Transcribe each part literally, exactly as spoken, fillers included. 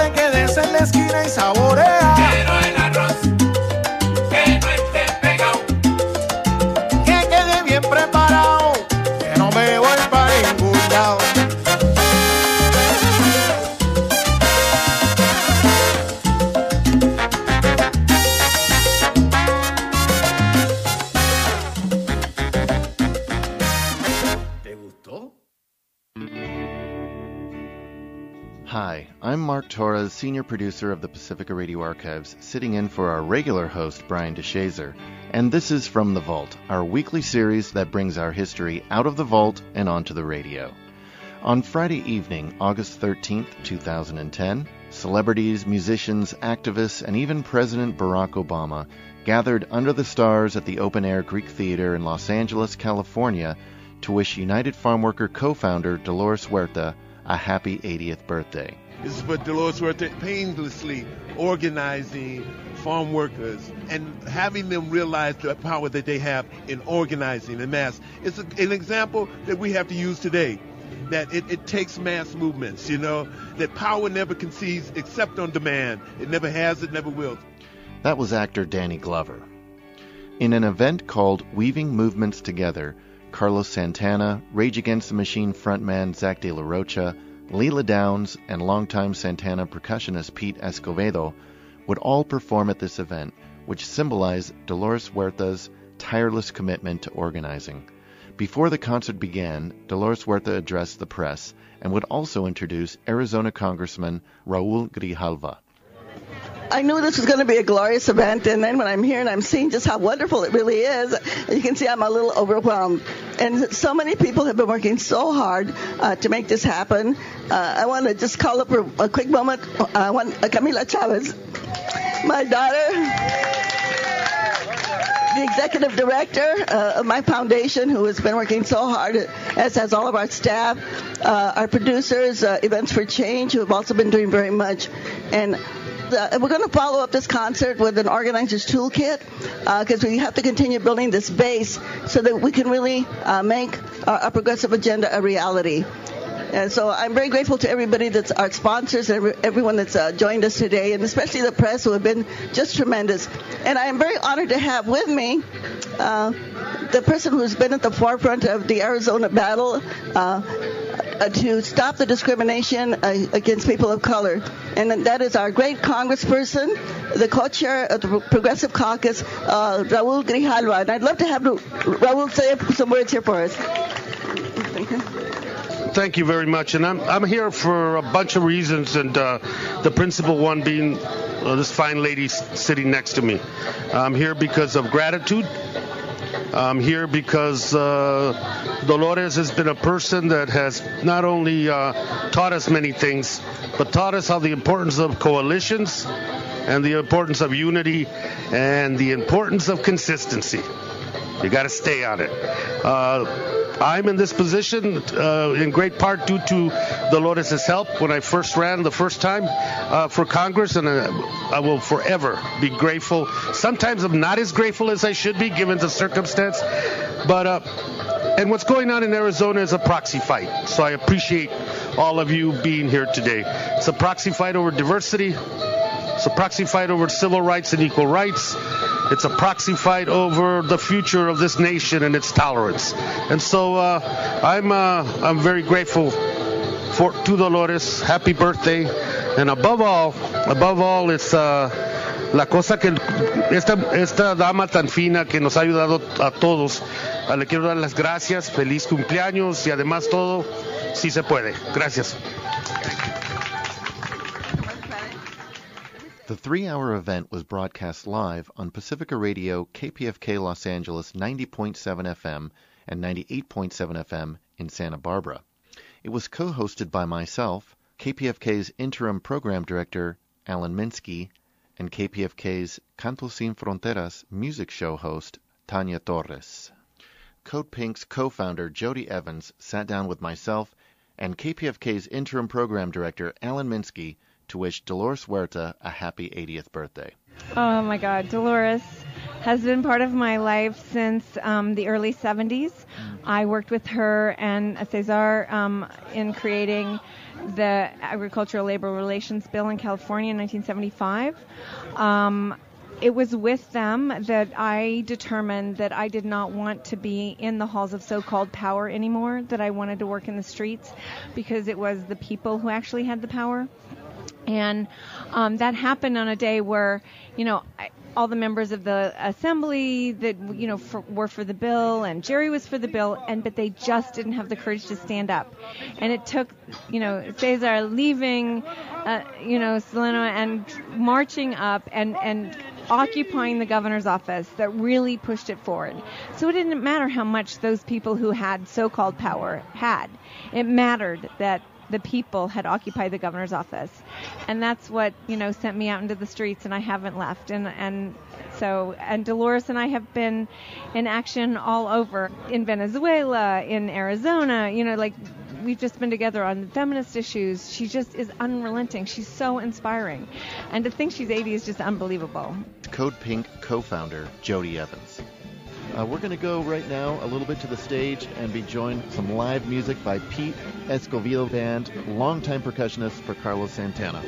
te quedes en la esquina y saborea. Quiero el arroz, que no esté pegado. Que quede bien preparado, que no me voy para ningún lado. Hi, I'm Mark Torres, Senior Producer of the Pacifica Radio Archives, sitting in for our regular host, Brian DeShazer, and this is From the Vault, our weekly series that brings our history out of the vault and onto the radio. On Friday evening, August thirteenth, two thousand ten, celebrities, musicians, activists, and even President Barack Obama gathered under the stars at the open-air Greek Theater in Los Angeles, California, to wish United Farm Worker co-founder Dolores Huerta a happy eightieth birthday. This is for Dolores Huerta painlessly organizing farm workers and having them realize the power that they have in organizing en mass. It's a, an example that we have to use today, that it, it takes mass movements, you know, that power never concedes except on demand. It never has, it never will. That was actor Danny Glover. In an event called Weaving Movements Together, Carlos Santana, Rage Against the Machine frontman Zach De La Rocha, Leela Downs, and longtime Santana percussionist Pete Escovedo would all perform at this event, which symbolized Dolores Huerta's tireless commitment to organizing. Before the concert began, Dolores Huerta addressed the press and would also introduce Arizona Congressman Raul Grijalva. I knew this was going to be a glorious event, and then when I'm here and I'm seeing just how wonderful it really is, you can see I'm a little overwhelmed. And so many people have been working so hard uh, to make this happen. Uh, I want to just call up for a quick moment. Uh, I want uh, Camila Chavez, my daughter, the executive director uh, of my foundation, who has been working so hard, as has all of our staff, uh, our producers, uh, Events for Change, who have also been doing very much. And Uh, we're going to follow up this concert with an organizer's toolkit because uh, we have to continue building this base so that we can really uh, make our, our progressive agenda a reality. And so I'm very grateful to everybody that's our sponsors and everyone that's uh, joined us today, and especially the press who have been just tremendous. And I am very honored to have with me uh, the person who's been at the forefront of the Arizona battle uh, uh, to stop the discrimination uh, against people of color. And that is our great congressperson, the co-chair of the Progressive Caucus, uh, Raul Grijalva. And I'd love to have Raul say some words here for us. Thank you. Thank you very much. And I'm I'm here for a bunch of reasons, and uh, the principal one being uh, this fine lady sitting next to me. I'm here because of gratitude. I'm here because uh, Dolores has been a person that has not only uh, taught us many things, but taught us how the importance of coalitions and the importance of unity and the importance of consistency. You got to stay on it. Uh, I'm in this position uh, in great part due to Dolores' help when I first ran the first time uh, for Congress, and uh, I will forever be grateful. Sometimes I'm not as grateful as I should be given the circumstance, but uh, and what's going on in Arizona is a proxy fight, so I appreciate all of you being here today. It's a proxy fight over diversity. It's a proxy fight over civil rights and equal rights. It's a proxy fight over the future of this nation and its tolerance. And so uh, I'm uh, I'm very grateful for to Dolores. Happy birthday. And above all, above all, it's uh, la cosa que esta, esta dama tan fina que nos ha ayudado a todos. Uh, le quiero dar las gracias. Feliz cumpleaños y además todo, si se puede. Gracias. The three-hour event was broadcast live on Pacifica Radio, K P F K Los Angeles ninety point seven F M and ninety-eight point seven F M in Santa Barbara. It was co-hosted by myself, K P F K's interim program director, Alan Minsky, and K P F K's Canto Sin Fronteras music show host, Tanya Torres. Code Pink's co-founder, Jody Evans, sat down with myself and K P F K's interim program director, Alan Minsky, to wish Dolores Huerta a happy eightieth birthday. Oh my God, Dolores has been part of my life since um, the early seventies. Mm. I worked with her and Cesar um, in creating the Agricultural Labor Relations Bill in California in nineteen seventy-five. Um, It was with them that I determined that I did not want to be in the halls of so-called power anymore, that I wanted to work in the streets because it was the people who actually had the power. And um, that happened on a day where, you know, I, all the members of the assembly that, you know, for, were for the bill, and Jerry was for the bill, and but they just didn't have the courage to stand up. And it took, you know, Cesar leaving, uh, you know, Salino and marching up and, and occupying the governor's office that really pushed it forward. So it didn't matter how much those people who had so-called power had. It mattered that the people had occupied the governor's office. And that's what, you know, sent me out into the streets, and I haven't left. And, and so, and Dolores and I have been in action all over, in Venezuela, in Arizona, you know, like, we've just been together on feminist issues. She just is unrelenting. She's so inspiring. And to think she's eighty is just unbelievable. Code Pink co-founder Jody Evans. Uh, we're going to go right now a little bit to the stage and be joined with some live music by Pete Escovedo Band, longtime percussionist for Carlos Santana.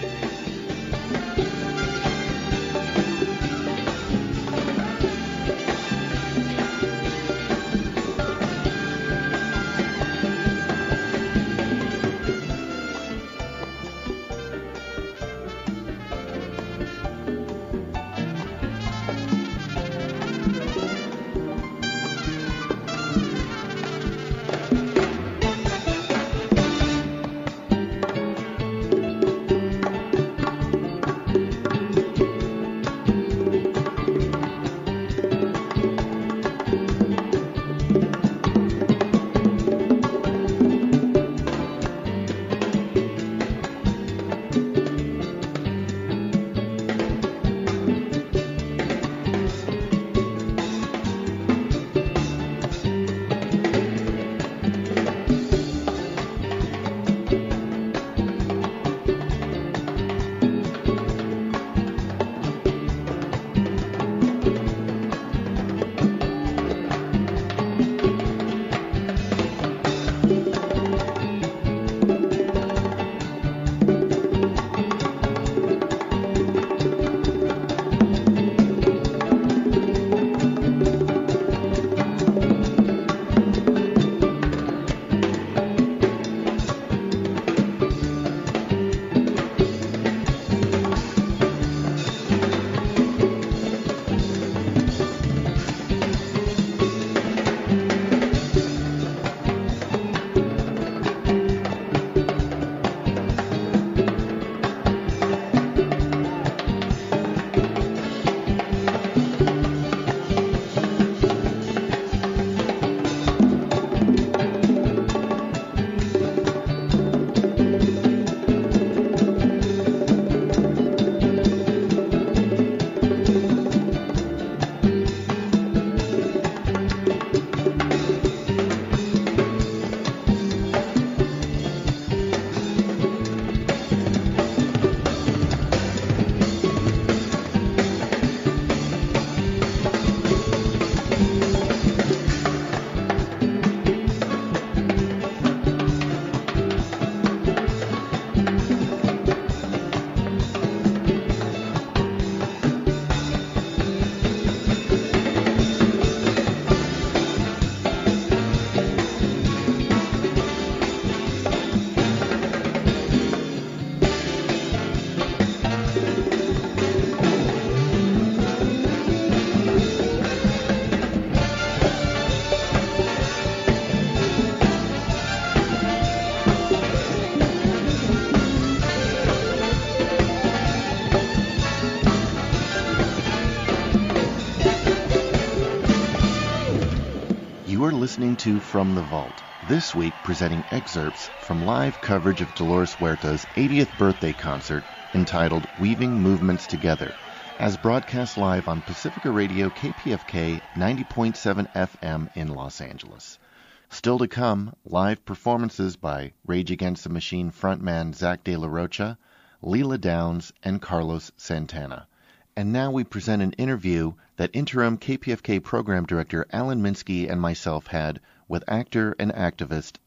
You are listening to From the Vault, this week presenting excerpts from live coverage of Dolores Huerta's eightieth birthday concert entitled Weaving Movements Together, as broadcast live on Pacifica Radio K P F K ninety point seven F M in Los Angeles. Still to come, live performances by Rage Against the Machine frontman Zach De La Rocha, Leela Downs, and Carlos Santana. And now we present an interview that interim K P F K program director Alan Minsky and myself had with actor and activist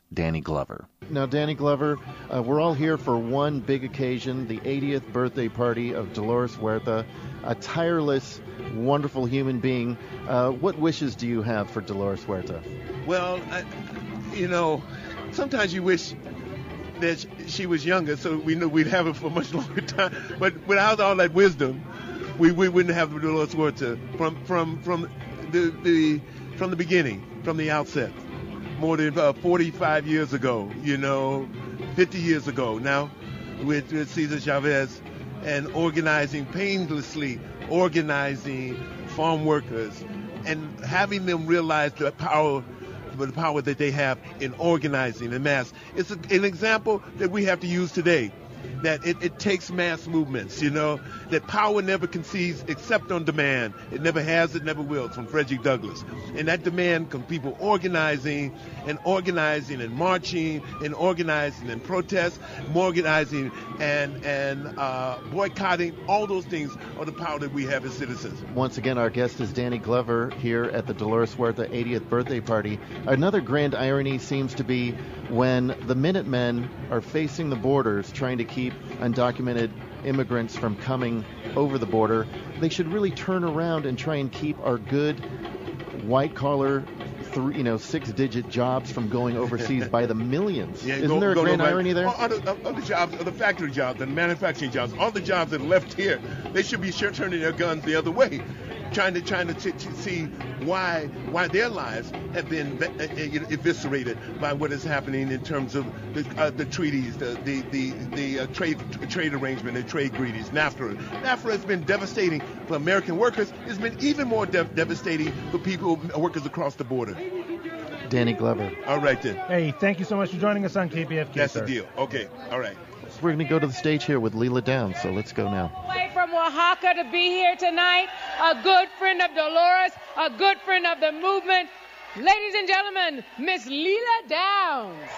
Danny Glover. Now, Danny Glover, uh, we're all here for one big occasion, the eightieth birthday party of Dolores Huerta, a tireless, wonderful human being. Uh, what wishes do you have for Dolores Huerta? Well, I, you know, sometimes you wish that she was younger so we knew we'd have her for a much longer time. But without all that wisdom, we, we wouldn't have Dolores Huerta from from from the, the from the beginning, from the outset. More than uh, forty-five years ago, you know, fifty years ago now, with, with Cesar Chavez, and organizing painlessly, organizing farm workers, and having them realize the power, the power that they have in organizing en masse. It's a, an example that we have to use today. That it, it takes mass movements, you know, that power never concedes except on demand. It never has, it never will, from Frederick Douglass. And that demand comes people organizing and organizing and marching and organizing and protest, organizing and, and uh, boycotting. All those things are the power that we have as citizens. Once again, our guest is Danny Glover here at the Dolores Huerta eightieth birthday party. Another grand irony seems to be when the Minutemen are facing the borders trying to keep undocumented immigrants from coming over the border, they should really turn around and try and keep our good white-collar, th- you know, six-digit jobs from going overseas by the millions. Yeah, Isn't go, there a go grand right. irony there? All, all, the, all the jobs, all the factory jobs, and manufacturing jobs, all the jobs that are left here, they should be sure turning their guns the other way, trying to trying to, t- to see why why their lives have been uh, uh, eviscerated by what is happening in terms of the, uh, the treaties, the the the, the uh, trade trade arrangement and trade treaties, NAFTA. NAFTA has been devastating for American workers. It's been even more de- devastating for people, workers across the border. Danny Glover. All right then. Hey, thank you so much for joining us on K P F K. That's sir. the deal. Okay. All right. We're going to go to the stage here with Leela Downs, so let's go now. Way from Oaxaca to be here tonight, a good friend of Dolores, a good friend of the movement. Ladies and gentlemen, Miss Leela Downs.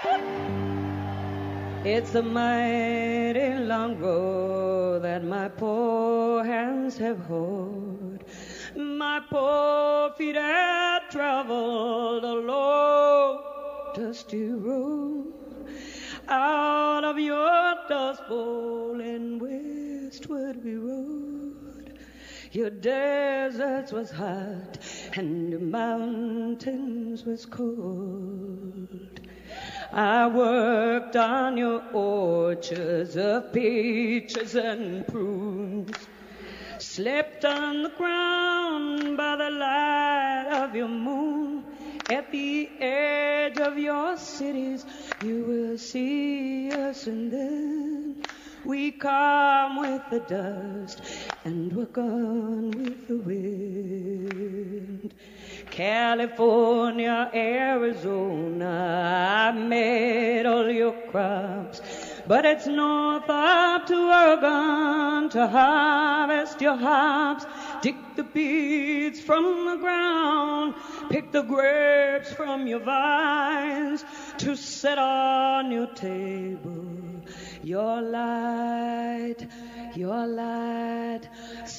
It's a mighty long road that my poor hands have hoed. My poor feet have traveled a long, dusty road. Out of your dust bowl and westward we rode. Your deserts was hot and your mountains was cold. I worked on your orchards of peaches and prunes. Slept on the ground by the light of your moon. At the edge of your cities, you will see us, and then we come with the dust, and we're gone with the wind. California, Arizona, I made all your crops, but it's north up to Oregon to harvest your hops. Dig the beads from the ground, pick the grapes from your vines to set on your table. Your light, your light,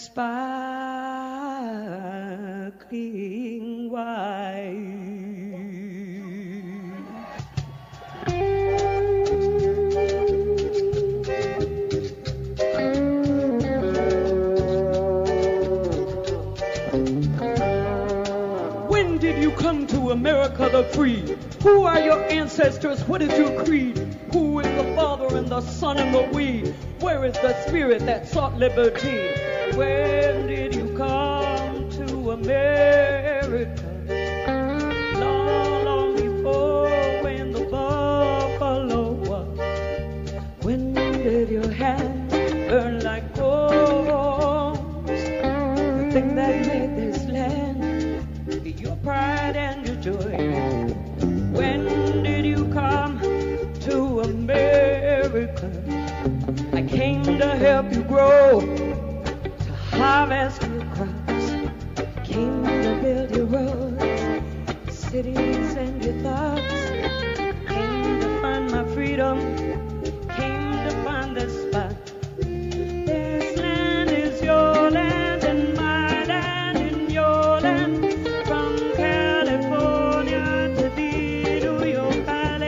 sparkling white. When did you come to America the free? Who are your ancestors? What is your creed? Who is the Father and the Son and the we? Where is the Spirit that sought liberty? When did you come to America? Long, long before when the buffalo was. When did your hands burn like coals? The thing that made this land your pride and your joy. When did you come to America? I came to help you grow, to harvest your crops. Came to build your roads, cities and your thoughts. Came to find my freedom, came to find this spot. This land is your land and my land and your land. From California to the New York Island.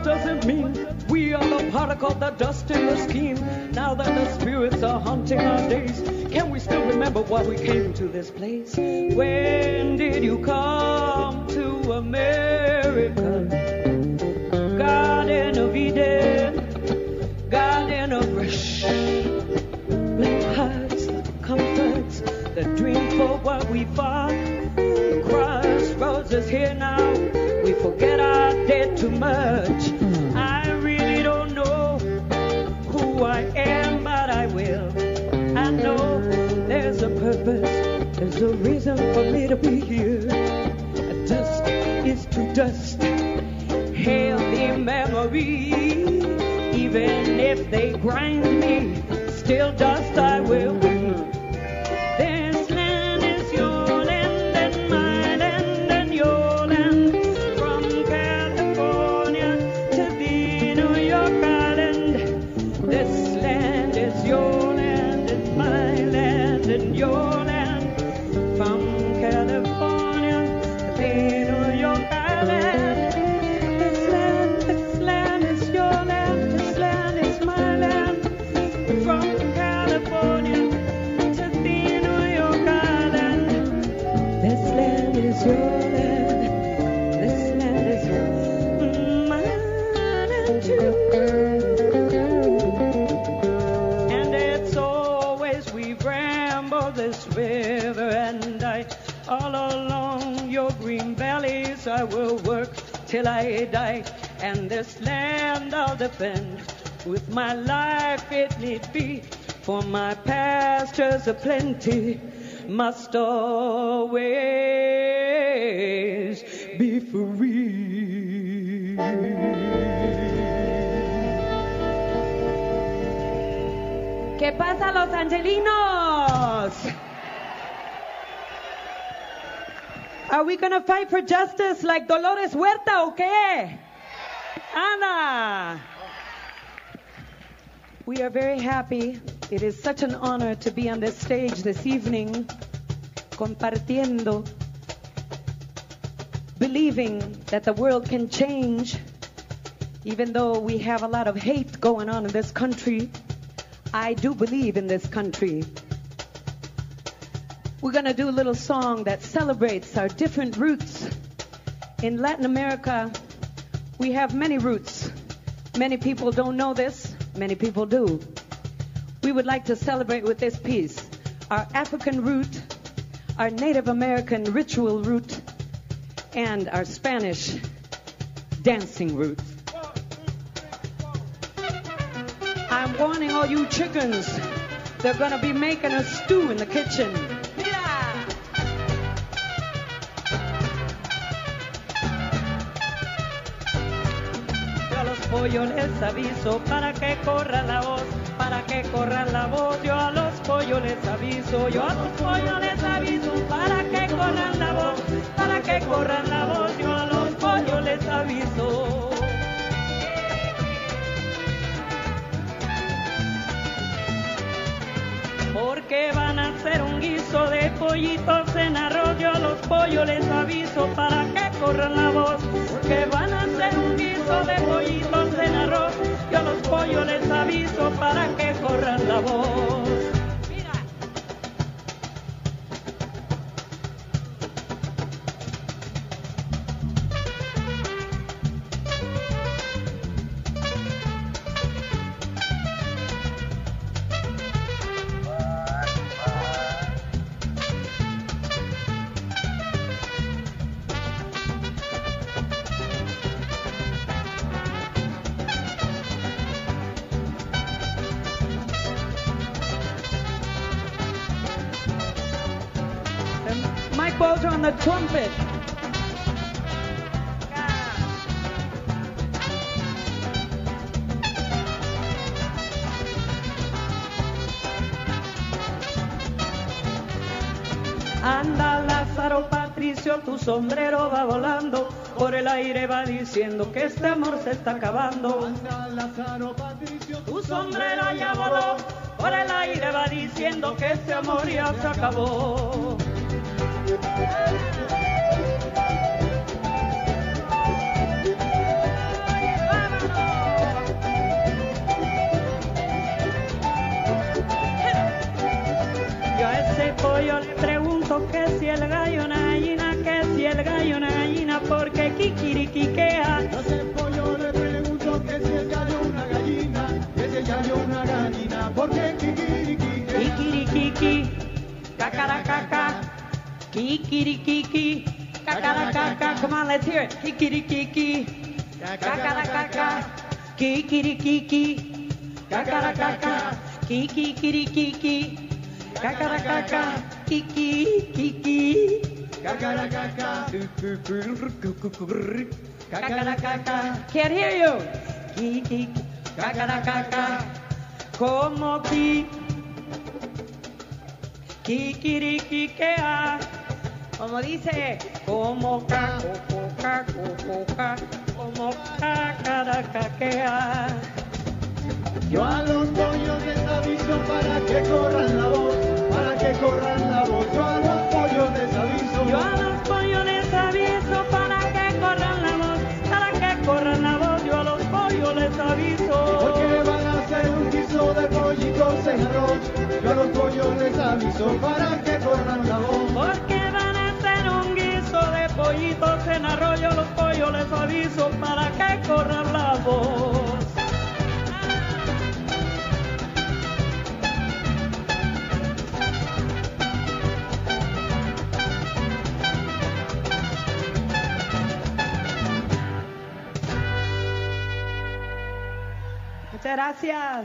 does it mean? We are the particle, the dust in the scheme. Now that the spirits are haunting our days, can we still remember why we came to this place? When did you come to America? Garden of Eden, Garden of Rush. Black hearts, comforts, the dream for what we fought. The crossroads is here now. We forget our dead too much. I really don't know who I am, but I will. I know there's a purpose, there's a reason for me to be here. Dust is to dust, hail the memory. Even if they grind me, still dust I will be. This land is your land and my land and your land. From California to the New York Island. This land is your land and my land and your land. From California to the New York Island. This land, this land is your land. This land is my land. From California to the New York Island. This land is your land. This land is my land too. And it's always we ramble this river, and I, all along your green valleys, I will work till I die. And this land I'll defend with my life if need be, for my pastures aplenty must always be free. ¿Qué pasa, los angelinos? Are we gonna fight for justice like Dolores Huerta o qué? Ana. We are very happy. It is such an honor to be on this stage this evening, compartiendo, believing that the world can change, even though we have a lot of hate going on in this country. I do believe in this country. We're going to do a little song that celebrates our different roots. In Latin America, we have many roots. Many people don't know this. Many people do. We would like to celebrate with this piece our African root, our Native American ritual root, and our Spanish dancing root. I'm warning all you chickens, they're going to be making a stew in the kitchen. Yo les aviso para que corran la voz, para que corran la voz. Yo a los pollos les aviso, yo a los pollos les aviso, para que corran la voz, para que corran la voz. Yo a los pollos les aviso. Porque van a hacer un guiso de pollitos en arroz. Yo a los pollos les aviso para que corran la voz. Porque van a hacer un guiso de pollitos en arroz. Yo a los pollos les aviso para que corran la voz. Bowser on the trumpet. Anda Lázaro Patricio, tu sombrero va volando, por el aire va diciendo que este amor se está acabando. Anda Lázaro Patricio, tu sombrero ya voló, por el aire va diciendo que este amor ya se acabó. Kakaraka. Kikirikiki. Kakaraka. Come on, let's hear it. Kikirikiki. Kakaraka. Kikirikiki. Kakaraka. Kikirikiki. Kakaraka. Kiki. Kiki. Kakaraka. Kakaraka. Can't hear you. Kiki. Kakaraka. Como ki. Kikirikikea. Como dice, como ca, como ca, como ca, como cacaracakea. Yo a los pollos les aviso para que corran la voz, para que corran la voz. Yo a los pollos les aviso. Yo a los pollos les aviso para que corran la voz, para que corran la voz. Yo a los pollos les aviso. Porque van a hacer un guiso de pollitos en arroz. Yo a los pollos les aviso para que corran la voz. Porque van a hacer un guiso de pollitos en arroz. Yo a los pollos les aviso para que corran la voz. Muchas gracias.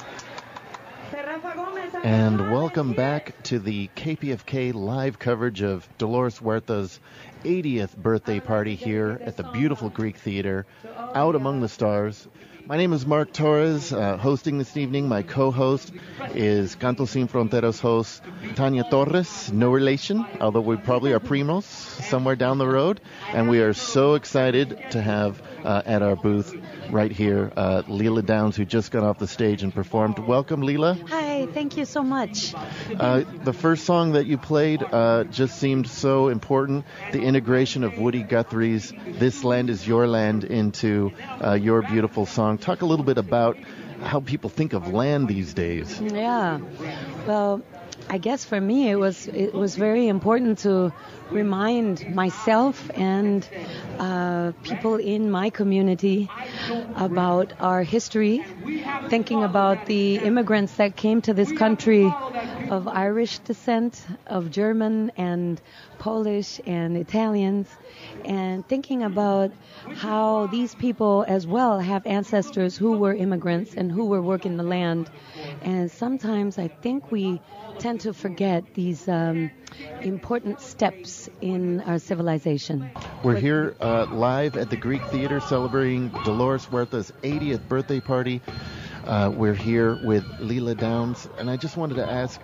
And welcome back to the K P F K live coverage of Dolores Huerta's eightieth birthday party here at the beautiful Greek Theater, out among the stars. My name is Mark Torres, uh, hosting this evening. My co-host is Canto Sin Fronteras host Tanya Torres, no relation, although we probably are primos somewhere down the road. And we are so excited to have uh, at our booth right here uh, Leela Downs, who just got off the stage and performed. Welcome, Leela. Hi, thank you so much. Uh, the first song that you played uh, just seemed so important, the integration of Woody Guthrie's This Land Is Your Land into uh, your beautiful song. Talk a little bit about how people think of land these days. Yeah, well, I guess for me it was it was very important to remind myself and uh, people in my community about our history, thinking about the immigrants that came to this country of Irish descent, of German and Polish and Italians, and thinking about how these people as well have ancestors who were immigrants and who were working the land. And sometimes I think we tend to forget these um, important steps in our civilization. We're here uh, live at the Greek Theater celebrating Dolores Huerta's eightieth birthday party. Uh, we're here with Leela Downs, and I just wanted to ask,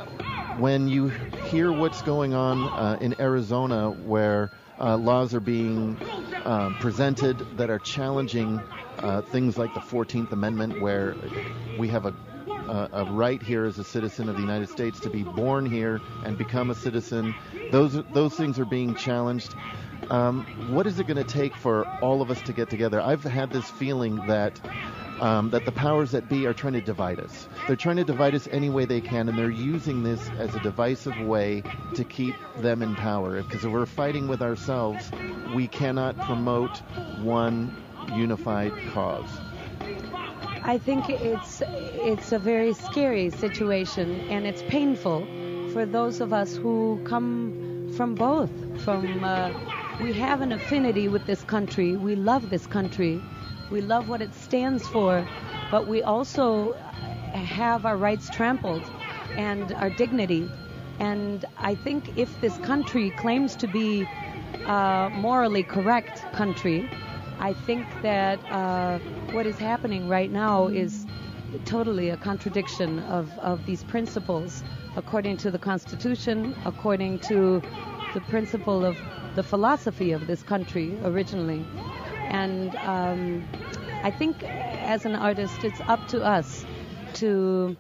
when you hear what's going on uh, in Arizona, where uh, laws are being uh, presented that are challenging uh, things like the fourteenth Amendment, where we have a Uh, a right here as a citizen of the United States to be born here and become a citizen. Those those things are being challenged. Um, what is it going to take for all of us to get together? I've had this feeling that um, that the powers that be are trying to divide us. They're trying to divide us any way they can, and they're using this as a divisive way to keep them in power. Because if we're fighting with ourselves, we cannot promote one unified cause. I think it's it's a very scary situation, and it's painful for those of us who come from both. From uh, we have an affinity with this country. We love this country. We love what it stands for, but we also have our rights trampled and our dignity. And I think if this country claims to be a morally correct country, I think that uh, what is happening right now is totally a contradiction of, of these principles, according to the Constitution, according to the principle of the philosophy of this country originally. And um, I think as an artist, it's up to us to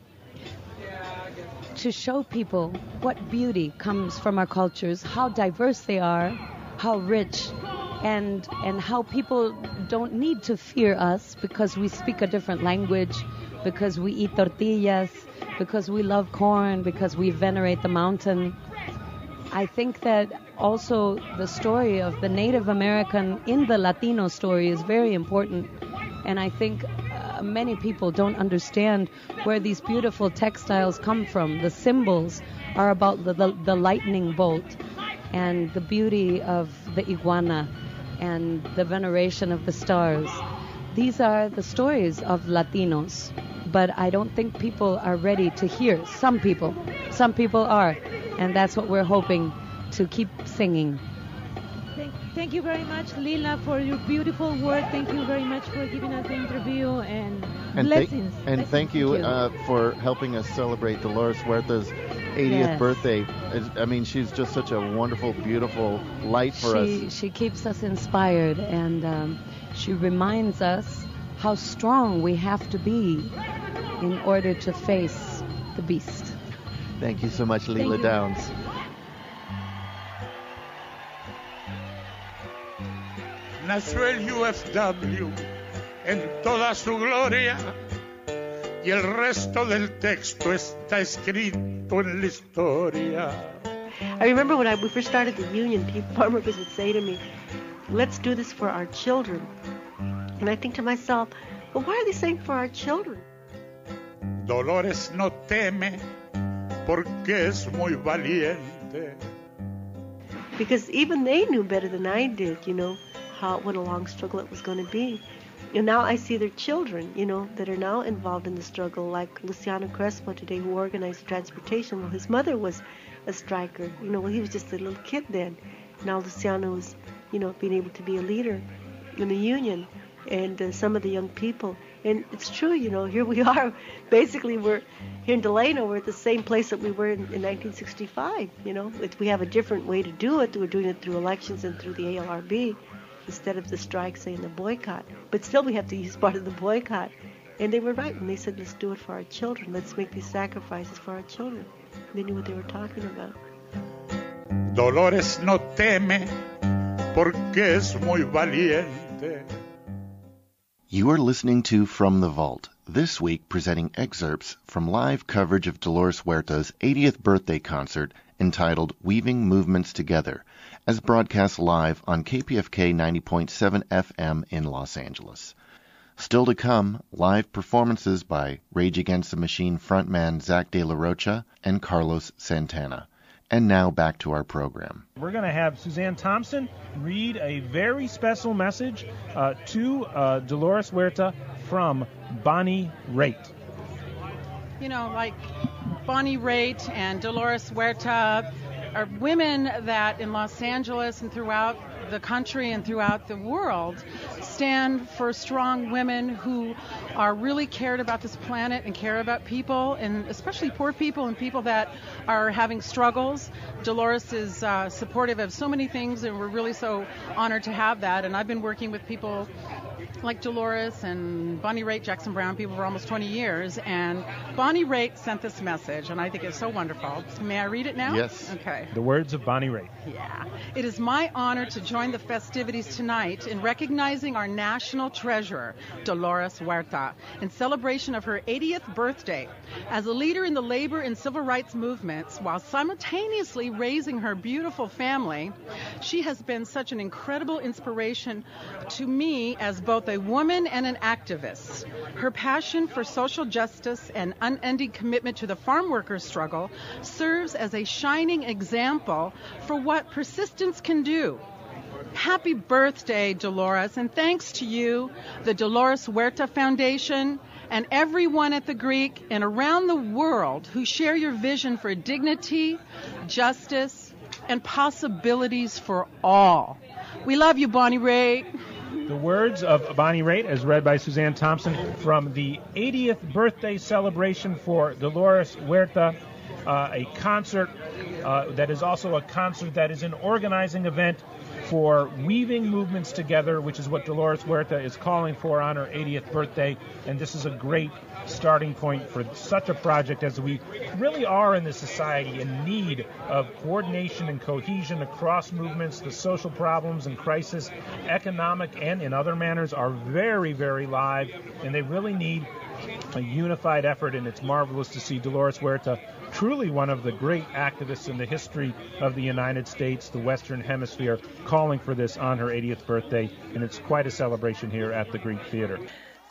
to show people what beauty comes from our cultures, how diverse they are, how rich, and and how people don't need to fear us because we speak a different language, because we eat tortillas, because we love corn, because we venerate the mountain. I think that also the story of the Native American in the Latino story is very important, and I think uh, many people don't understand where these beautiful textiles come from, the symbols are about the, the, the lightning bolt and the beauty of the iguana and the veneration of the stars. These are the stories of Latinos, but I don't think people are ready to hear. Some people, some people are, and that's what we're hoping to keep singing. Thank, thank you very much, Lila, for your beautiful work. Thank you very much for giving us the interview, and, and blessings. Th- and blessings. thank you, Thank you. Uh, for helping us celebrate Dolores Huerta's eightieth Yes. birthday. I mean, she's just such a wonderful, beautiful light for she, us. She keeps us inspired, and um, she reminds us how strong we have to be in order to face the beast. Thank you so much, Lila you. Downs. Nació el U F W en toda su gloria y el resto del texto está escrito en la historia. I remember when I, we first started the union, people, farm workers would say to me, let's do this for our children. And I think to myself, well, why are they saying for our children? Dolores no teme porque es muy valiente. Because even they knew better than I did, you know, how what a long struggle it was going to be. And now I see their children, you know, that are now involved in the struggle, like Luciano Crespo today, who organized transportation. Well, his mother was a striker. You know, well, he was just a little kid then. Now Luciano is, you know, being able to be a leader in the union, and uh, some of the young people. And it's true, you know, here we are. Basically, we're here in Delano. We're at the same place that we were in, in nineteen sixty-five. You know, it, we have a different way to do it. We're doing it through elections and through the A L R B instead of the strike, say, and the boycott. But still, we have to use part of the boycott. And they were right when they said, let's do it for our children. Let's make these sacrifices for our children. They knew what they were talking about. Dolores no teme porque es muy valiente. You are listening to From the Vault, this week presenting excerpts from live coverage of Dolores Huerta's eightieth birthday concert entitled Weaving Movements Together, as broadcast live on K P F K ninety point seven F M in Los Angeles. Still to come, live performances by Rage Against the Machine frontman Zach De La Rocha and Carlos Santana. And now back to our program. We're going to have Suzanne Thompson read a very special message uh, to uh, Dolores Huerta from Bonnie Raitt. You know, like Bonnie Raitt and Dolores Huerta are women that in Los Angeles and throughout the country and throughout the world stand for strong women who are really cared about this planet and care about people, and especially poor people and people that are having struggles. Dolores is uh, supportive of so many things, and we're really so honored to have that. And I've been working with people like Dolores and Bonnie Raitt, Jackson Brown, people for almost twenty years. And Bonnie Raitt sent this message, and I think it's so wonderful. May I read it now? Yes. Okay. The words of Bonnie Raitt. Yeah. It is my honor to join the festivities tonight in recognizing our national treasure, Dolores Huerta, in celebration of her eightieth birthday. As a leader in the labor and civil rights movements, while simultaneously raising her beautiful family, she has been such an incredible inspiration to me as both a woman and an activist. Her passion for social justice and unending commitment to the farm workers' struggle serves as a shining example for what persistence can do. Happy birthday, Dolores, and thanks to you, the Dolores Huerta Foundation, and everyone at the Greek and around the world who share your vision for dignity, justice, and possibilities for all. We love you, Bonnie Raitt. The words of Bonnie Raitt, as read by Suzanne Thompson, from the eightieth birthday celebration for Dolores Huerta, uh, a concert uh, that is also a concert that is an organizing event for Weaving Movements Together, which is what Dolores Huerta is calling for on her eightieth birthday. And this is a great starting point for such a project, as we really are in this society in need of coordination and cohesion across movements. The social problems and crisis, economic and in other manners, are very, very live, and they really need a unified effort, and it's marvelous to see Dolores Huerta, truly one of the great activists in the history of the United States, the Western Hemisphere, calling for this on her eightieth birthday, and it's quite a celebration here at the Greek Theater.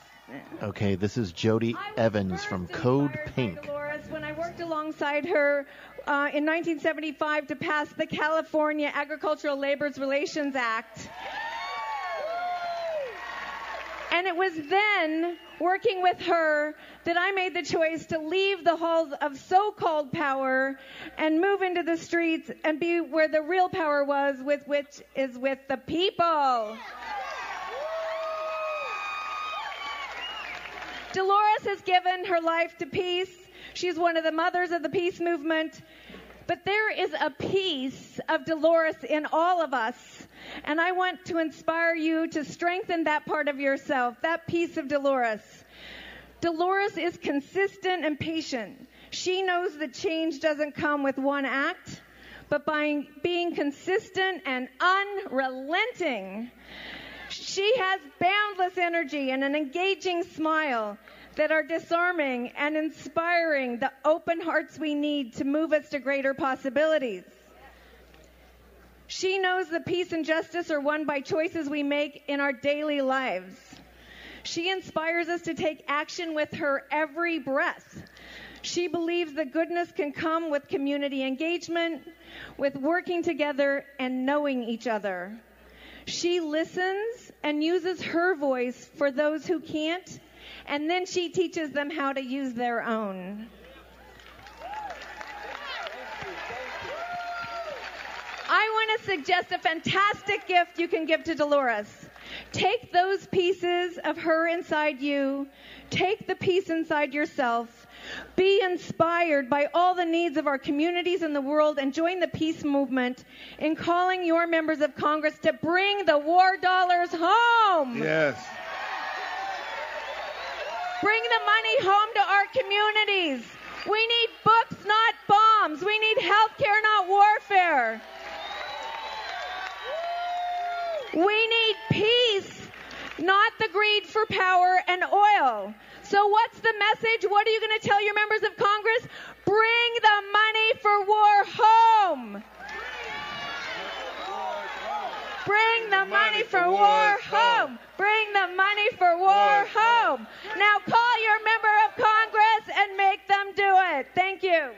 Okay, this is Jody Evans from Code Pink. Dolores, when I worked alongside her uh, in nineteen seventy-five to pass the California Agricultural Labor Relations Act. And it was then, working with her, that I made the choice to leave the halls of so-called power and move into the streets and be where the real power was, with which is with the people. Dolores has given her life to peace. She's one of the mothers of the peace movement. But there is a piece of Dolores in all of us. And I want to inspire you to strengthen that part of yourself, that piece of Dolores. Dolores is consistent and patient. She knows that change doesn't come with one act, but by being consistent and unrelenting. She has boundless energy and an engaging smile that are disarming and inspiring the open hearts we need to move us to greater possibilities. She knows that peace and justice are won by choices we make in our daily lives. She inspires us to take action with her every breath. She believes that goodness can come with community engagement, with working together and knowing each other. She listens and uses her voice for those who can't, and then she teaches them how to use their own. I want to suggest a fantastic gift you can give to Dolores. Take those pieces of her inside you. Take the peace inside yourself. Be inspired by all the needs of our communities in the world and join the peace movement in calling your members of Congress to bring the war dollars home. Yes. Bring the money home to our communities. We need books, not bombs. We need health care, not warfare. We need peace, not the greed for power and oil. So what's the message? What are you going to tell your members of Congress? Bring the money for war home. Bring the money for war home. Bring the money for war home. Now call your member of Congress and make them do it. Thank you.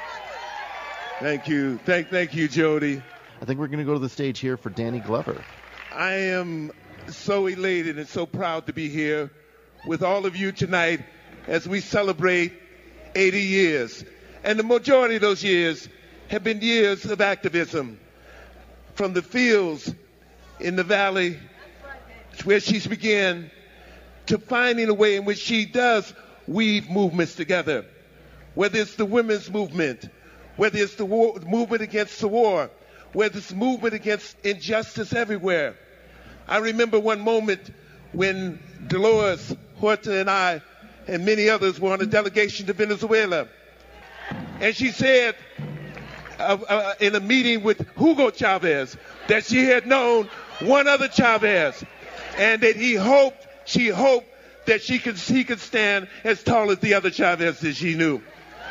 Thank you. Thank, thank you, Jody. I think we're going to go to the stage here for Danny Glover. I am so elated and so proud to be here with all of you tonight as we celebrate eighty years. And the majority of those years have been years of activism. From the fields in the valley where she's began to finding a way in which she does weave movements together. Whether it's the women's movement, whether it's the war, movement against the war, whether it's movement against injustice everywhere. I remember one moment when Dolores Huerta and I and many others were on a delegation to Venezuela. And she said uh, uh, in a meeting with Hugo Chavez that she had known one other Chavez and that he hoped, she hoped that she could, he could stand as tall as the other Chavez that she knew.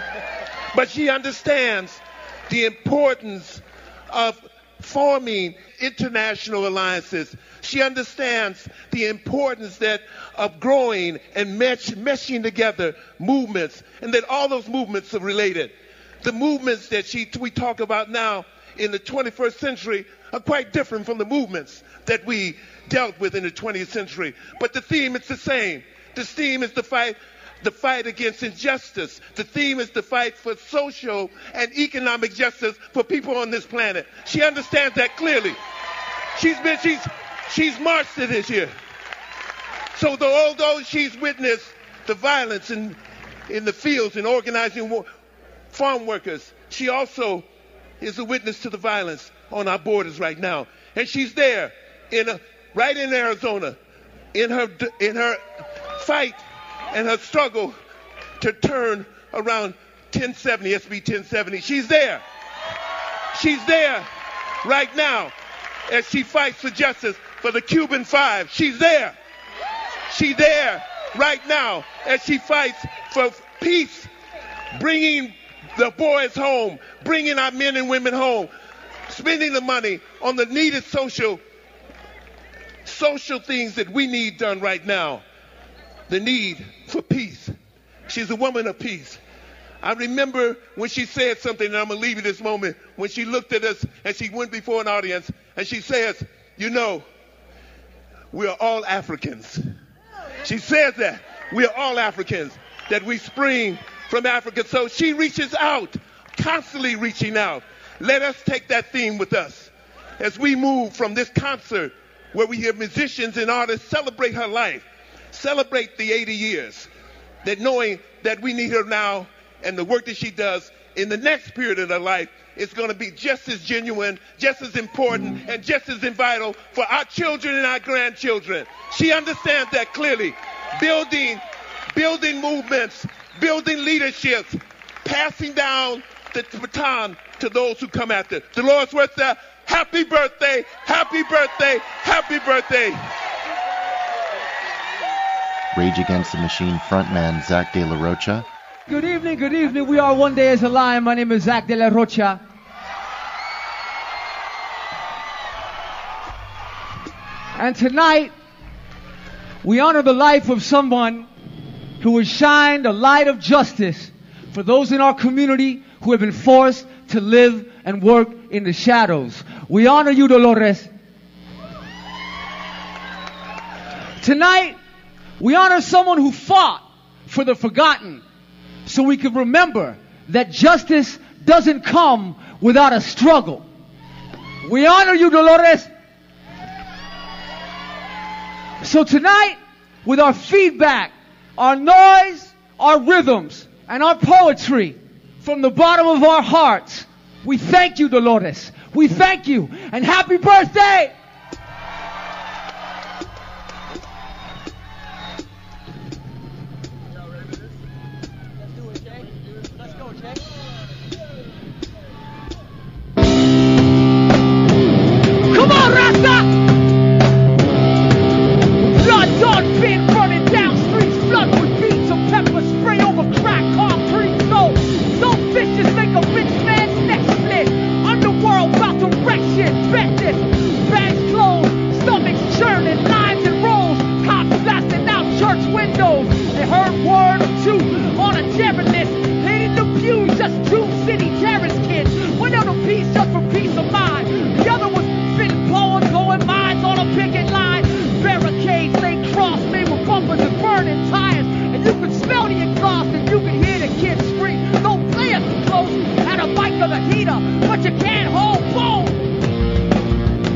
But she understands the importance of forming international alliances. She understands the importance that of growing and mesh, meshing together movements, and that all those movements are related. The movements that she, we talk about now in the twenty-first century are quite different from the movements that we dealt with in the twentieth century. But the theme is the same. The theme is the fight The fight against injustice. The theme is the fight for social and economic justice for people on this planet. She understands that clearly. She's been, she's, she's marched it this year. So the, although she's witnessed the violence in, in the fields and organizing war, farm workers, she also is a witness to the violence on our borders right now. And she's there, in a, right in Arizona, in her, in her fight and her struggle to turn around ten seventy, S B ten seventy. She's there. She's there right now as she fights for justice for the Cuban Five. She's there. She's there right now as she fights for peace, bringing the boys home, bringing our men and women home, spending the money on the needed social, social things that we need done right now. The need for peace. She's a woman of peace. I remember when she said something, and I'm going to leave you this moment, when she looked at us and she went before an audience and she says, you know, we are all Africans. She says that. We are all Africans, that we spring from Africa. So she reaches out, constantly reaching out. Let us take that theme with us as we move from this concert where we hear musicians and artists celebrate her life, celebrate the eighty years, that knowing that we need her now and the work that she does in the next period of her life is going to be just as genuine, just as important, and just as vital for our children and our grandchildren. She understands that clearly. Building, building movements, building leaderships, passing down the baton to those who come after. Dolores Huerta, happy birthday, happy birthday, happy birthday. Rage Against the Machine frontman Zach De La Rocha. Good evening, good evening. We are One Day as a Lion. My name is Zach De La Rocha. And tonight, we honor the life of someone who has shined a light of justice for those in our community who have been forced to live and work in the shadows. We honor you, Dolores. Tonight, we honor someone who fought for the forgotten so we can remember that justice doesn't come without a struggle. We honor you, Dolores. So tonight, with our feedback, our noise, our rhythms, and our poetry, from the bottom of our hearts, we thank you, Dolores. We thank you, and happy birthday! Come on, Rasta! Blood dog been running down streets, flood with beats of pepper spray over crack concrete. So, so vicious make a rich man's neck split. Underworld about to wreck shit, bet this. Bags closed, stomachs churning, lines and rolls. Cops blasting out church windows. They heard word or two on a terror list. They in the pews, just two city terrorist kids. One of them peace just for peace of mind. The other was spitting poems, blowing minds on a picket line. Barricades, they cross me with bumpers and burning tires. And you could smell the exhaust and you could hear the kids scream. Don't play us close at a mic of the heater, but you can't hold boom.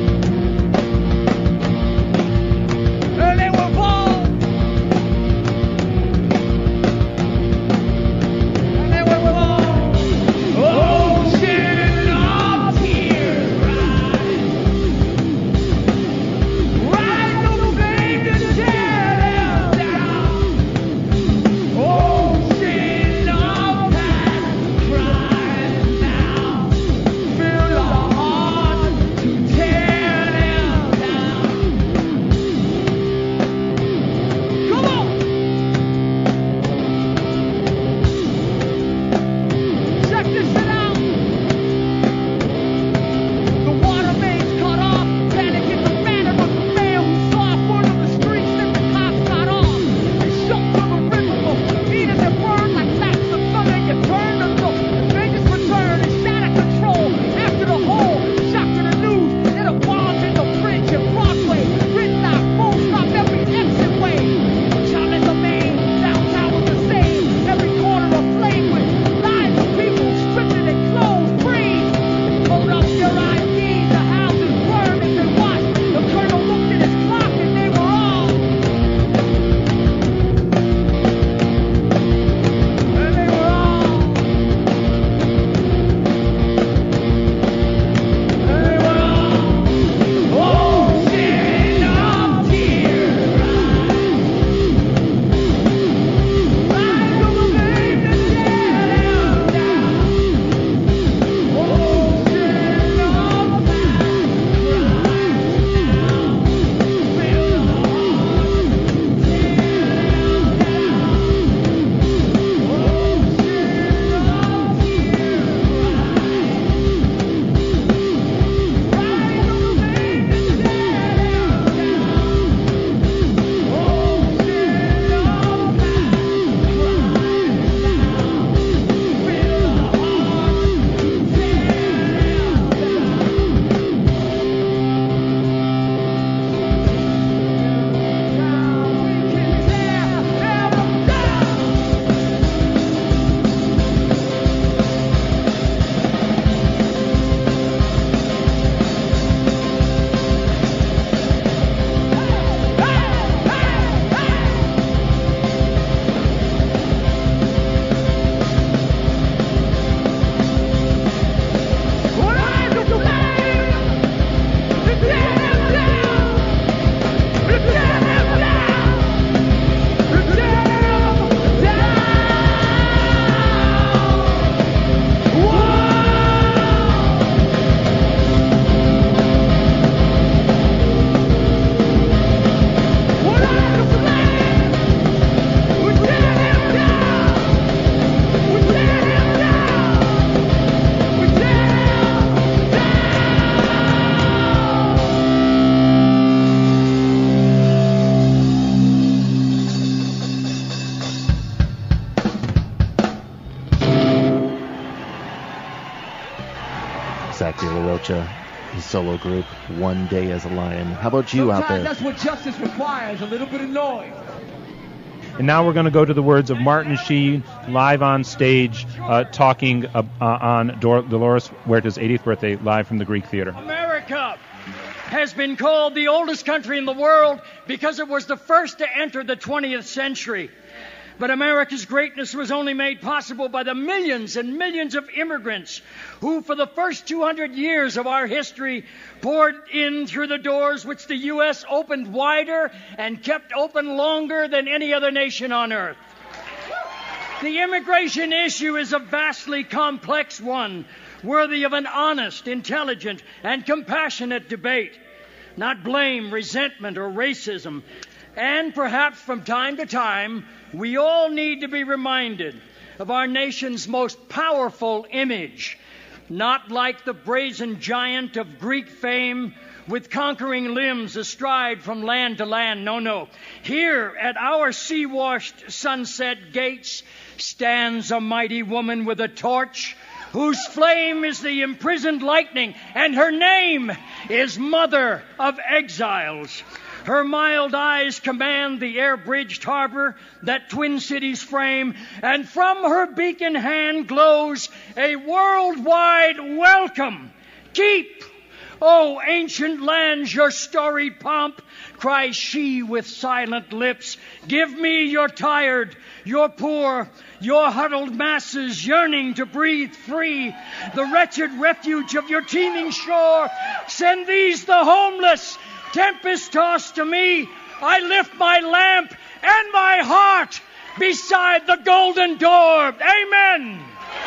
such a, a solo group, One Day as a Lion. How about you Sometimes out there? That's what justice requires, a little bit of noise. And now we're going to go to the words of Martin Sheen, live on stage, uh, talking uh, uh, on Dor- Dolores Huerta's eightieth birthday, live from the Greek Theater. America has been called the oldest country in the world because it was the first to enter the twentieth century. But America's greatness was only made possible by the millions and millions of immigrants who, for the first two hundred years of our history, poured in through the doors which the U S opened wider and kept open longer than any other nation on earth. The immigration issue is a vastly complex one, worthy of an honest, intelligent, and compassionate debate, not blame, resentment, or racism. And perhaps from time to time, we all need to be reminded of our nation's most powerful image, not like the brazen giant of Greek fame with conquering limbs astride from land to land. No, no. Here at our sea-washed sunset gates stands a mighty woman with a torch, whose flame is the imprisoned lightning, and her name is Mother of Exiles. Her mild eyes command the air-bridged harbor that Twin Cities frame, and from her beacon hand glows a worldwide welcome. Keep, O ancient lands, your storied pomp, cries she with silent lips. Give me your tired, your poor, your huddled masses yearning to breathe free, the wretched refuge of your teeming shore. Send these, the homeless, tempest-tossed to me. I lift my lamp and my heart beside the golden door. Amen.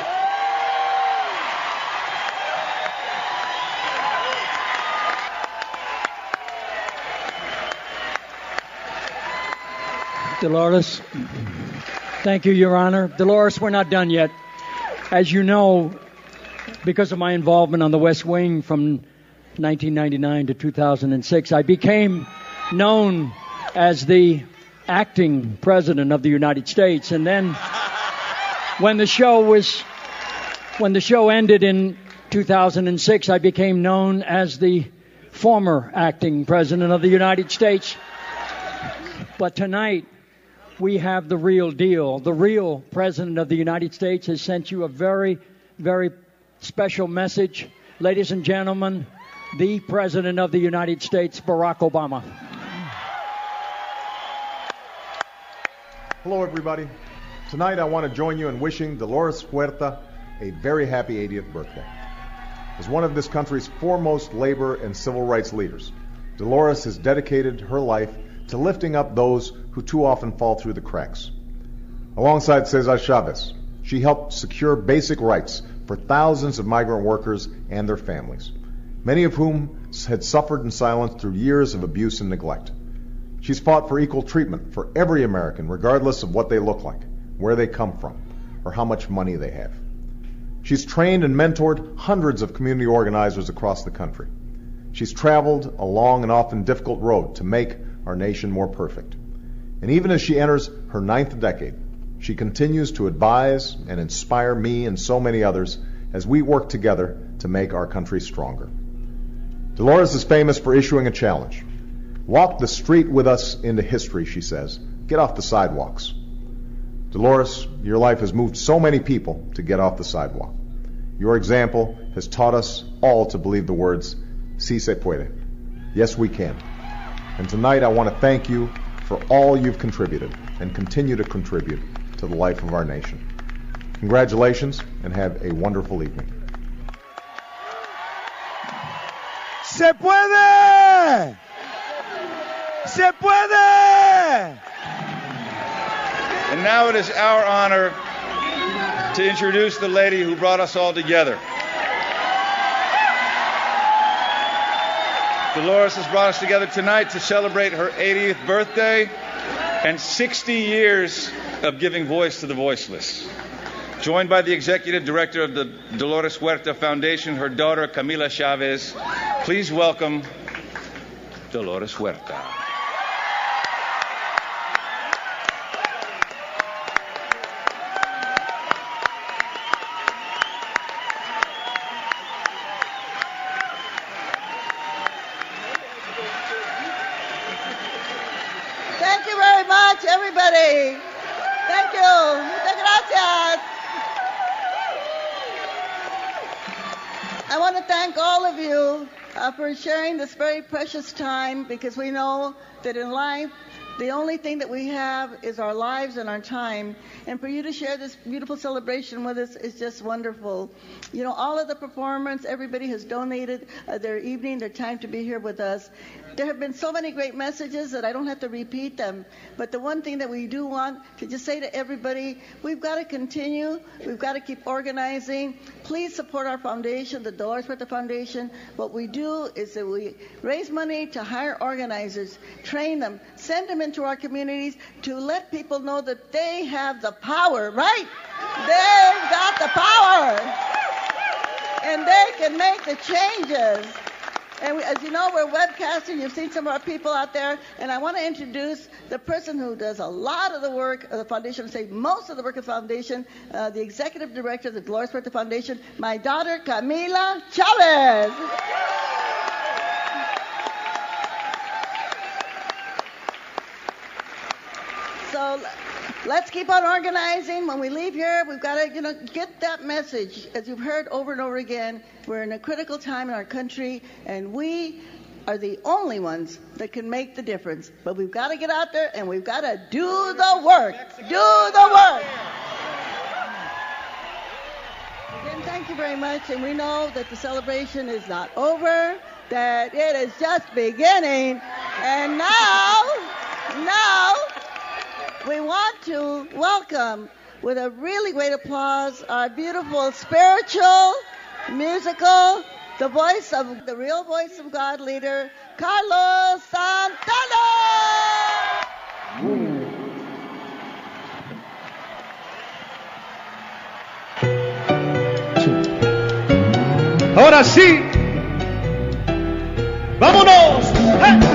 Dolores, thank you, Your Honor. Dolores, we're not done yet. As you know, because of my involvement on the West Wing from nineteen ninety-nine to two thousand six, I became known as the acting president of the United States. And then when the show was, when the show ended in two thousand six, I became known as the former acting president of the United States. But tonight, we have the real deal. The real president of the United States has sent you a very, very special message. Ladies and gentlemen, the President of the United States, Barack Obama. Hello, everybody. Tonight, I want to join you in wishing Dolores Huerta a very happy eightieth birthday. As one of this country's foremost labor and civil rights leaders, Dolores has dedicated her life to lifting up those who too often fall through the cracks. Alongside Cesar Chavez, she helped secure basic rights for thousands of migrant workers and their families, many of whom had suffered in silence through years of abuse and neglect. She's fought for equal treatment for every American, regardless of what they look like, where they come from, or how much money they have. She's trained and mentored hundreds of community organizers across the country. She's traveled a long and often difficult road to make our nation more perfect. And even as she enters her ninth decade, she continues to advise and inspire me and so many others as we work together to make our country stronger. Dolores is famous for issuing a challenge. Walk the street with us into history, she says. Get off the sidewalks. Dolores, your life has moved so many people to get off the sidewalk. Your example has taught us all to believe the words, Si se puede. Yes, we can. And tonight I want to thank you for all you've contributed and continue to contribute to the life of our nation. Congratulations and have a wonderful evening. ¡Se puede! ¡Se puede! And now it is our honor to introduce the lady who brought us all together. Dolores has brought us together tonight to celebrate her eightieth birthday and sixty years of giving voice to the voiceless. Joined by the executive director of the Dolores Huerta Foundation, her daughter Camila Chavez, please welcome Dolores Huerta. Thank you very much, everybody. Thank you. Muchas gracias. I want to thank all of you uh, for sharing this very precious time, because we know that in life, the only thing that we have is our lives and our time. And for you to share this beautiful celebration with us is just wonderful. You know, all of the performers, everybody has donated uh, their evening, their time to be here with us. There have been so many great messages that I don't have to repeat them. But the one thing that we do want to just say to everybody, we've got to continue. We've got to keep organizing. Please support our foundation, the Dolores Huerta Foundation. What we do is that we raise money to hire organizers, train them, send them into our communities to let people know that they have the power, right? They've got the power. And they can make the changes. And we, as you know, we're webcasting. You've seen some of our people out there. And I want to introduce the person who does a lot of the work of the foundation, say most of the work of the foundation, uh, the executive director of the Dolores Huerta Foundation, my daughter, Camila Chavez. So let's keep on organizing. When we leave here, we've got to, you know, get that message. As you've heard over and over again, we're in a critical time in our country, and we are the only ones that can make the difference. But we've got to get out there, and we've got to do the work. Do the work. Again, thank you very much. And we know that the celebration is not over, that it is just beginning. And now, now, we want to welcome, with a really great applause, our beautiful spiritual, musical, the voice of, the real voice of God leader, Carlos Santana! Ahora sí, vámonos. ¡Hey!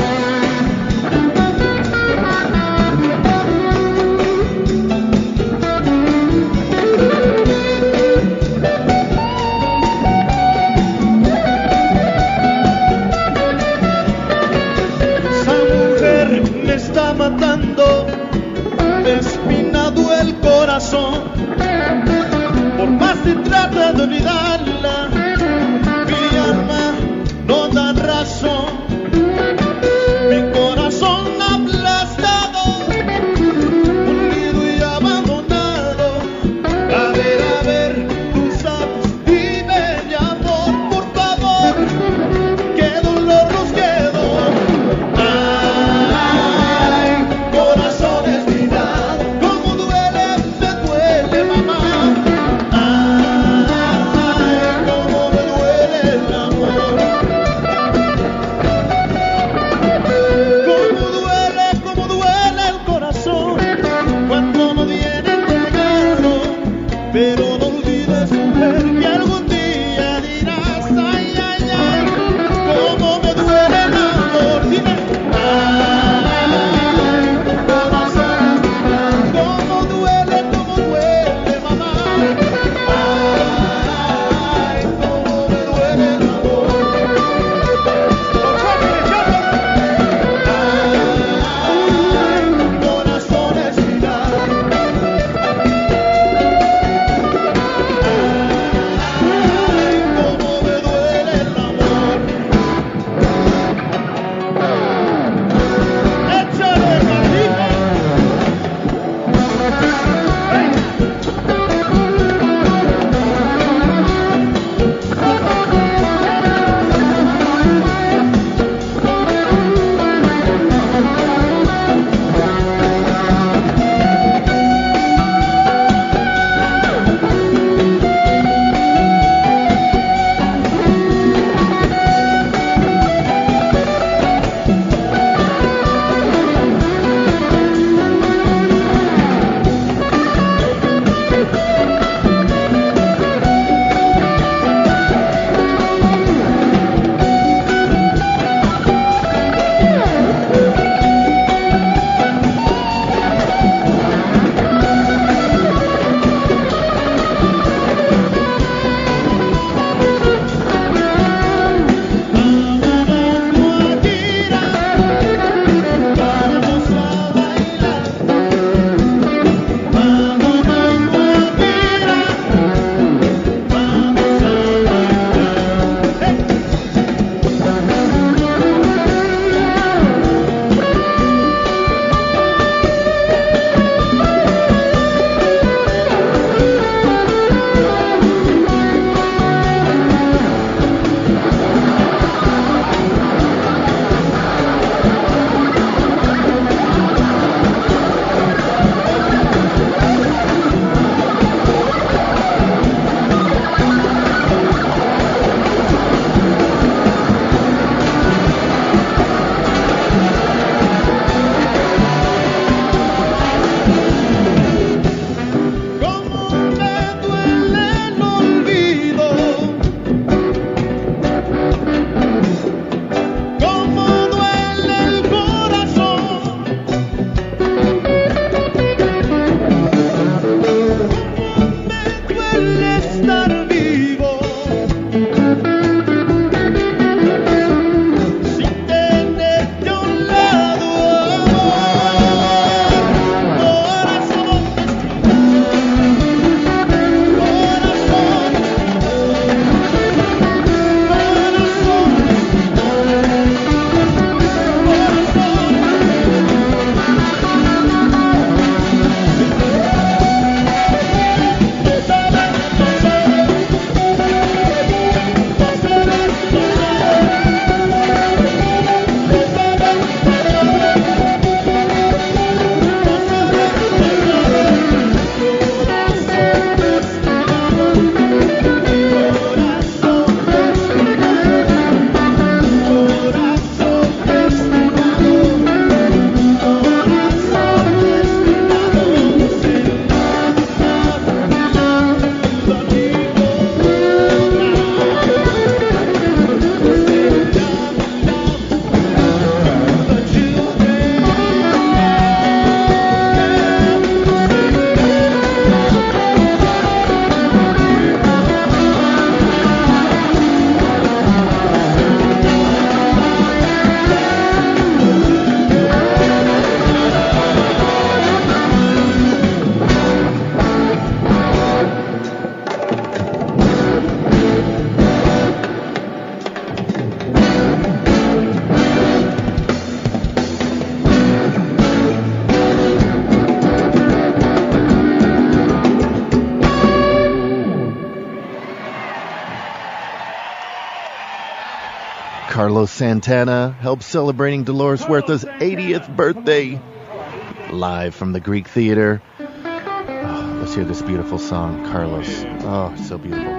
Matando, espinado el corazón, por más se trata de olvidarla, mi alma no da razón, mi corazón aplastado, hundido y abandonado. A ver, a ver, tú sabes, dime mi amor, por favor, qué dolor nos quedó. Carlos Santana helps celebrating Dolores Huerta's eightieth birthday. Live from the Greek Theater. Oh, let's hear this beautiful song, Carlos. Oh, so beautiful.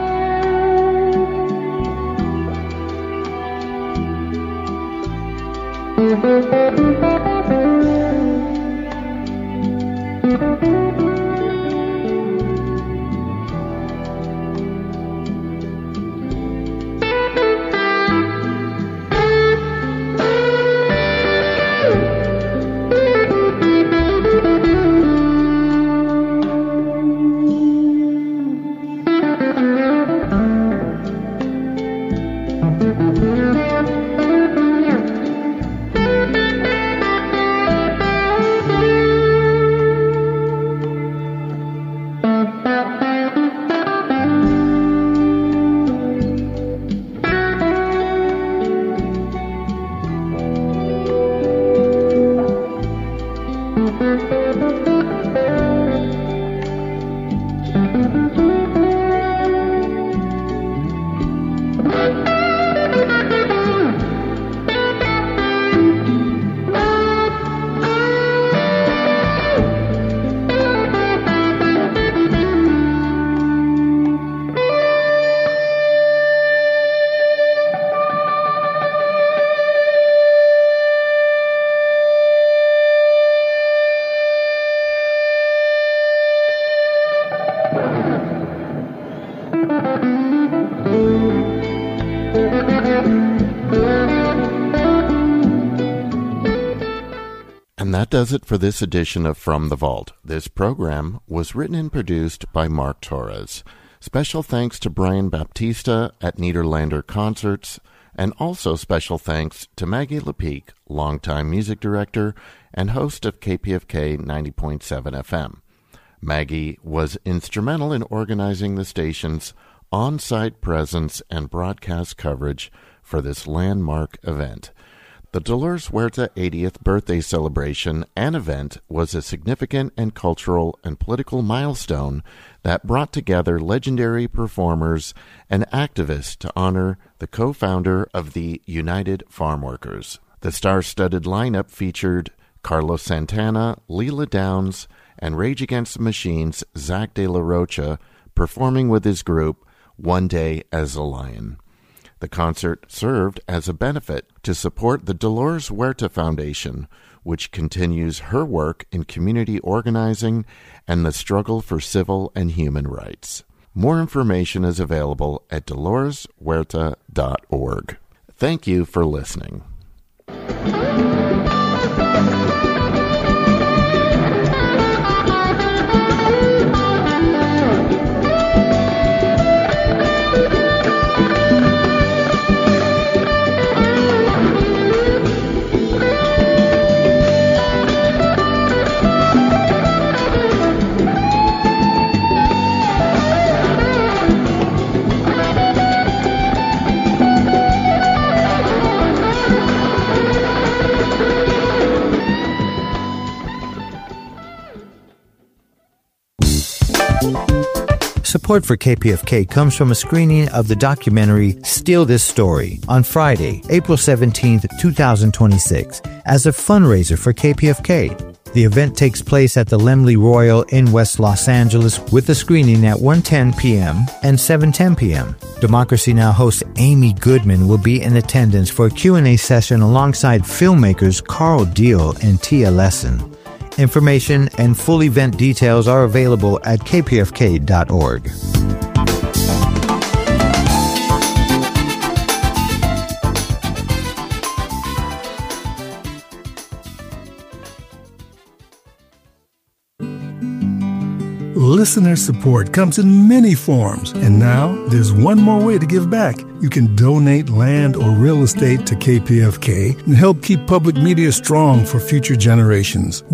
That does it for this edition of From the Vault. This program was written and produced by Mark Torres. Special thanks to Brian Baptista at Niederlander Concerts, and also special thanks to Maggie Lepeque, longtime music director and host of K P F K ninety point seven F M. Maggie was instrumental in organizing the station's on-site presence and broadcast coverage for this landmark event. The Dolores Huerta eightieth birthday celebration and event was a significant and cultural and political milestone that brought together legendary performers and activists to honor the co-founder of the United Farm Workers. The star-studded lineup featured Carlos Santana, Leela Downs, and Rage Against the Machine's Zach De La Rocha performing with his group One Day as a Lion. The concert served as a benefit to support the Dolores Huerta Foundation, which continues her work in community organizing and the struggle for civil and human rights. More information is available at dolores huerta dot org. Thank you for listening. Support for K P F K comes from a screening of the documentary Steal This Story on Friday, April seventeenth, twenty twenty-six, as a fundraiser for K P F K. The event takes place at the Laemmle Royal in West Los Angeles with a screening at one ten p.m. and seven ten p.m. Democracy Now! Host Amy Goodman will be in attendance for a Q and A session alongside filmmakers Carl Deal and Tia Lesson. Information and full event details are available at k p f k dot org. Listener support comes in many forms, and now there's one more way to give back. You can donate land or real estate to K P F K and help keep public media strong for future generations.